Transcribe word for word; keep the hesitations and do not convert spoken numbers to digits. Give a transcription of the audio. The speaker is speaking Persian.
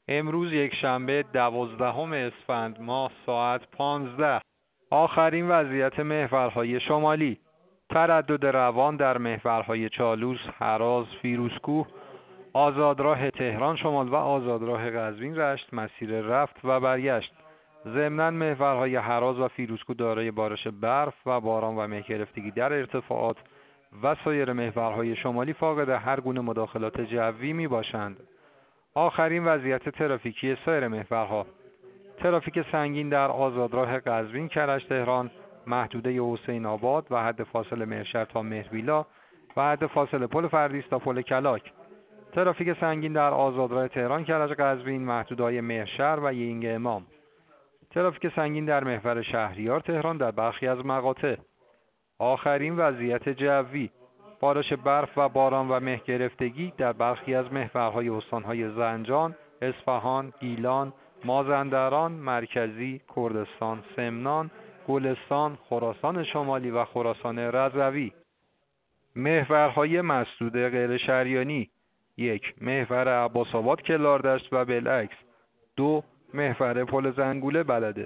امروز یک شنبه دوازدهم اسفند ماه ساعت پانزده. آخرین وضعیت محورهای شمالی: تردد روان در محورهای چالوس، هراز، فیروزکوه، آزادراه تهران شمال و آزادراه قزوین رشت مسیر رفت و برگشت. ضمناً محورهای هراز و فیروزکوه دارای بارش برف و باران و مه گرفتگی در ارتفاعات و سایر محورهای شمالی فاقد هر گونه مداخلات جوی می باشند. آخرین وضعیت ترافیکی سایر محورها: ترافیک سنگین در آزادراه قزوین کرج تهران، محدوده حسین آباد و حد فاصل مهرشهر تا مهرویلا و حد فاصل پل فردیس تا پل کلاک. ترافیک سنگین در آزادراه تهران کرج قزوین، محدوده‌های مهرشهر و ینگ امام. ترافیک سنگین در محور شهریار تهران در برخی از مقاطع. آخرین وضعیت جوی: بارش برف و باران و مه گرفتگی در برخی از محورهای استانهای زنجان، اصفهان، گیلان، مازندران مرکزی، کردستان، سمنان، گلستان، خراسان شمالی و خراسان رضوی. محورهای مسدود غیر شریانی: یک. محور عباس‌آباد کلاردشت و بالعکس. دو. محور پل زنگوله بلده.